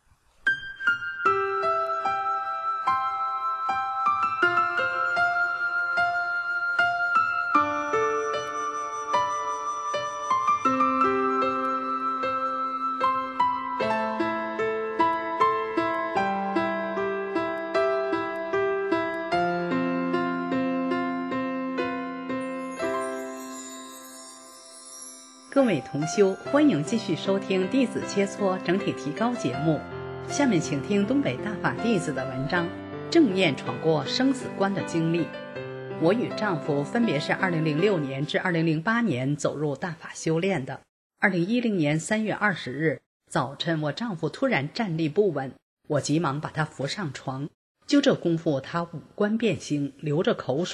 各位同修，欢迎继续收听弟子切磋整体提高节目。下面请听东北大法弟子的文章，正念闯过生死关的经历。我与丈夫分别是二零零六年至二零零八年走入大法修炼的。二零一零年三月二十日早晨，我丈夫突然站立不稳，我急忙把他扶上床。就这功夫，他五官变形，流着口水，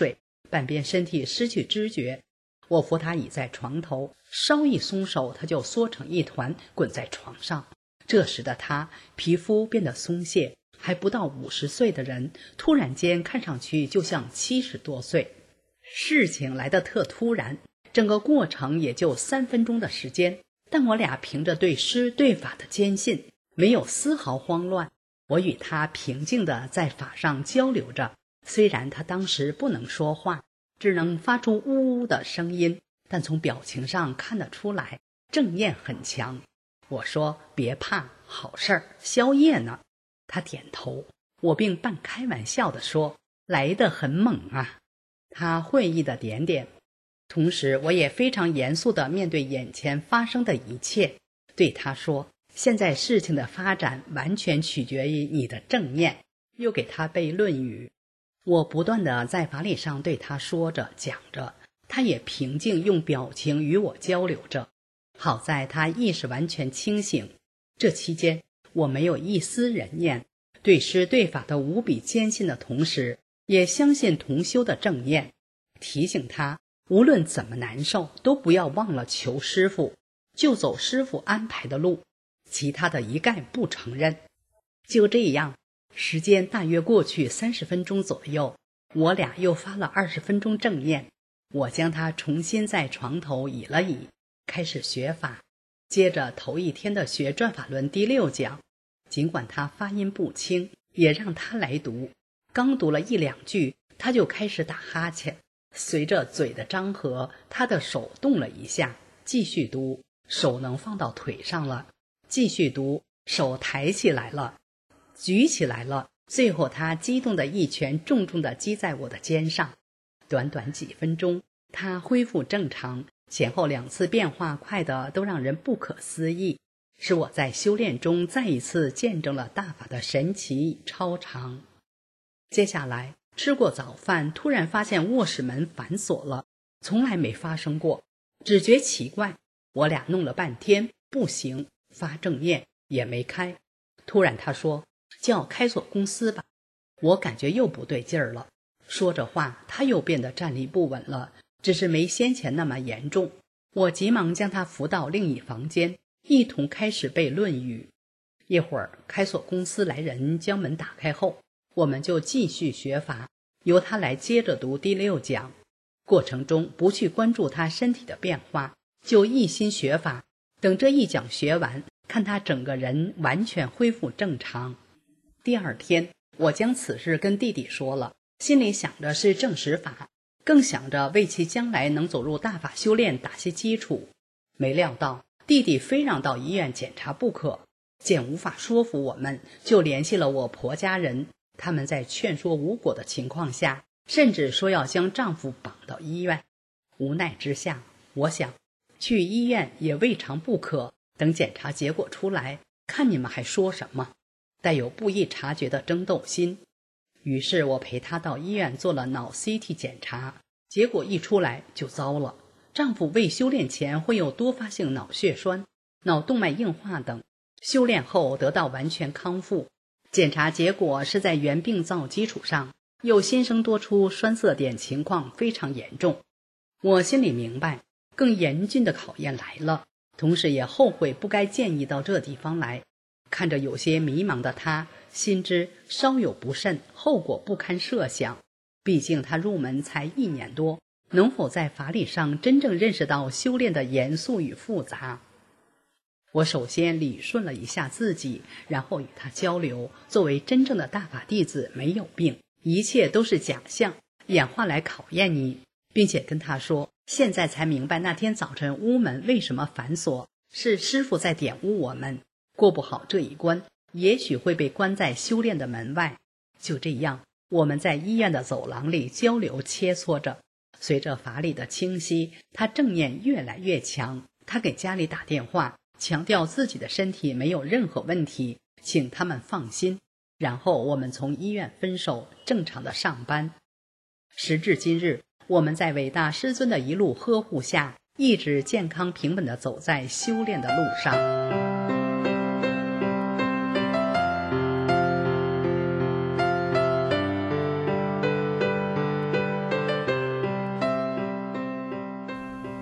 半边身体失去知觉。我扶他倚在床头，稍一松手，他就缩成一团滚在床上。这时的他皮肤变得松懈，还不到五十岁的人，突然间看上去就像七十多岁。事情来得特突然，整个过程也就三分钟的时间，但我俩凭着对师对法的坚信，没有丝毫慌乱。我与他平静地在法上交流着，虽然他当时不能说话，只能发出呜呜的声音，但从表情上看得出来正念很强。我说别怕，好事儿，宵夜呢。他点头，我并半开玩笑地说来得很猛啊。他会意地点点，同时我也非常严肃地面对眼前发生的一切，对他说现在事情的发展完全取决于你的正念，又给他背《论语》。我不断地在法理上对他说着讲着，他也平静用表情与我交流着。好在他意识完全清醒，这期间我没有一丝人念，对师对法的无比坚信的同时，也相信同修的正念，提醒他无论怎么难受都不要忘了求师父，就走师父安排的路，其他的一概不承认。就这样，时间大约过去三十分钟左右，我俩又发了二十分钟正念。我将他重新在床头倚了倚，开始学法。接着头一天的学转法轮第六讲，尽管他发音不清，也让他来读。刚读了一两句，他就开始打哈欠，随着嘴的张合，他的手动了一下，继续读，手能放到腿上了，继续读，手抬起来了，举起来了，最后他激动的一拳重重地击在我的肩上。短短几分钟，他恢复正常，前后两次变化快的都让人不可思议，使我在修炼中再一次见证了大法的神奇超常。接下来吃过早饭，突然发现卧室门反锁了，从来没发生过，只觉奇怪。我俩弄了半天不行，发正念也没开。突然他说叫开锁公司吧，我感觉又不对劲儿了。说着话，他又变得站立不稳了，只是没先前那么严重。我急忙将他扶到另一房间，一同开始背《论语》。一会儿开锁公司来人将门打开后，我们就继续学法，由他来接着读第六讲。过程中不去关注他身体的变化，就一心学法，等这一讲学完，看他整个人完全恢复正常。第二天我将此事跟弟弟说了，心里想着是证实法，更想着为其将来能走入大法修炼打些基础。没料到弟弟非让到医院检查不可，见无法说服我们，就联系了我婆家人，他们在劝说无果的情况下，甚至说要将丈夫绑到医院。无奈之下，我想去医院也未尝不可，等检查结果出来，看你们还说什么，带有不易察觉的争斗心。于是我陪她到医院做了脑 C T 检查，结果一出来就糟了，丈夫未修炼前会有多发性脑血栓、脑动脉硬化等，修炼后得到完全康复。检查结果是在原病灶基础上又新生多出栓塞点，情况非常严重。我心里明白更严峻的考验来了，同时也后悔不该建议到这地方来。看着有些迷茫的他，心知稍有不慎，后果不堪设想。毕竟他入门才一年多，能否在法理上真正认识到修炼的严肃与复杂？我首先理顺了一下自己，然后与他交流，作为真正的大法弟子没有病，一切都是假象，演化来考验你，并且跟他说，现在才明白那天早晨屋门为什么反锁，是师父在点悟我们，过不好这一关，也许会被关在修炼的门外。就这样，我们在医院的走廊里交流切磋着。随着法理的清晰，他正念越来越强。他给家里打电话，强调自己的身体没有任何问题，请他们放心。然后我们从医院分手，正常的上班。时至今日，我们在伟大师尊的一路呵护下，一直健康平稳地走在修炼的路上。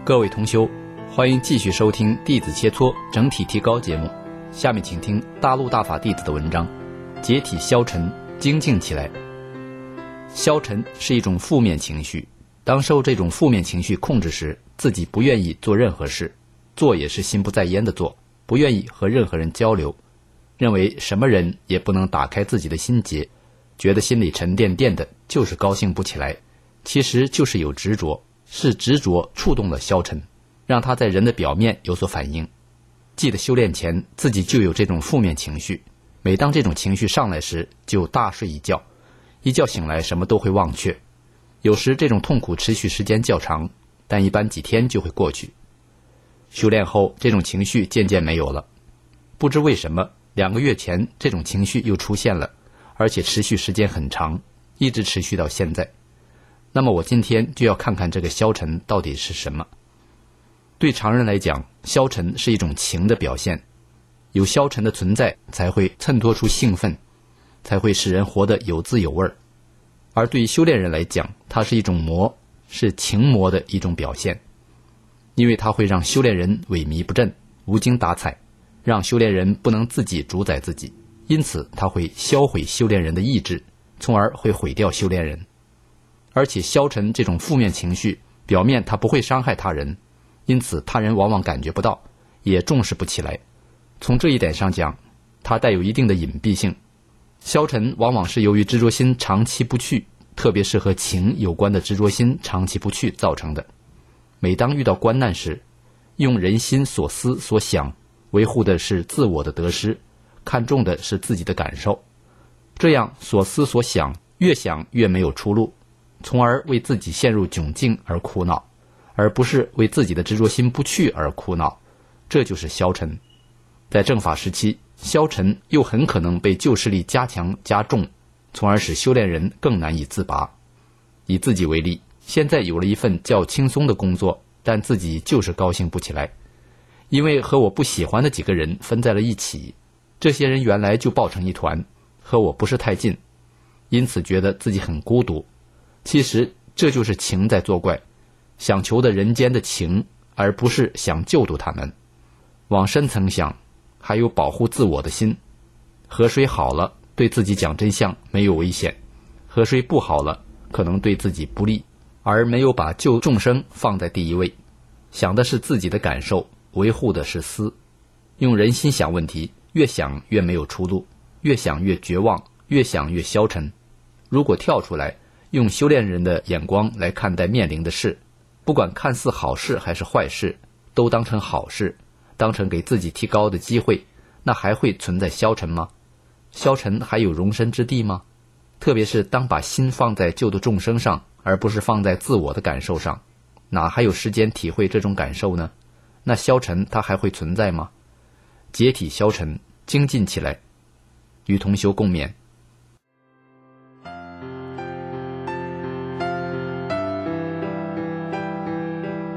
各位同修，欢迎继续收听《弟子切磋整体提高》节目。下面请听大陆大法弟子的文章：解体消沉，精进起来。消沉是一种负面情绪，当受这种负面情绪控制时，自己不愿意做任何事，做也是心不在焉的做，不愿意和任何人交流，认为什么人也不能打开自己的心结，觉得心里沉甸甸的，就是高兴不起来。其实就是有执着，是执着触动了消沉，让他在人的表面有所反应。记得修炼前自己就有这种负面情绪，每当这种情绪上来时，就大睡一觉，一觉醒来什么都会忘却。有时这种痛苦持续时间较长，但一般几天就会过去。修炼后这种情绪渐渐没有了，不知为什么两个月前这种情绪又出现了，而且持续时间很长，一直持续到现在。那么我今天就要看看这个消沉到底是什么。对常人来讲，消沉是一种情的表现，有消沉的存在才会衬托出兴奋，才会使人活得有滋有味。而对于修炼人来讲，它是一种魔，是情魔的一种表现，因为它会让修炼人萎靡不振，无精打采，让修炼人不能自己主宰自己，因此它会销毁修炼人的意志，从而会毁掉修炼人。而且消沉这种负面情绪，表面它不会伤害他人，因此他人往往感觉不到，也重视不起来。从这一点上讲，它带有一定的隐蔽性。消沉往往是由于执着心长期不去，特别是和情有关的执着心长期不去造成的。每当遇到关难时，用人心所思所想，维护的是自我的得失，看重的是自己的感受，这样所思所想越想越没有出路，从而为自己陷入窘境而苦恼，而不是为自己的执着心不去而苦恼，这就是消沉。在正法时期，消沉又很可能被旧势力加强加重，从而使修炼人更难以自拔。以自己为例，现在有了一份较轻松的工作，但自己就是高兴不起来，因为和我不喜欢的几个人分在了一起，这些人原来就抱成一团，和我不是太近，因此觉得自己很孤独。其实这就是情在作怪，想求的人间的情，而不是想救度他们。往深层想，还有保护自我的心。河水好了，对自己讲真相没有危险；河水不好了，可能对自己不利，而没有把救众生放在第一位。想的是自己的感受，维护的是私。用人心想问题，越想越没有出路，越想越绝望，越想越消沉。如果跳出来，用修炼人的眼光来看待面临的事，不管看似好事还是坏事，都当成好事，当成给自己提高的机会，那还会存在消沉吗？消沉还有容身之地吗？特别是当把心放在救度众生上，而不是放在自我的感受上，哪还有时间体会这种感受呢？那消沉它还会存在吗？解体消沉，精进起来。与同修共勉。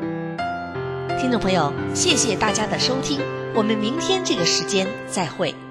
听众朋友，谢谢大家的收听，我们明天这个时间再会。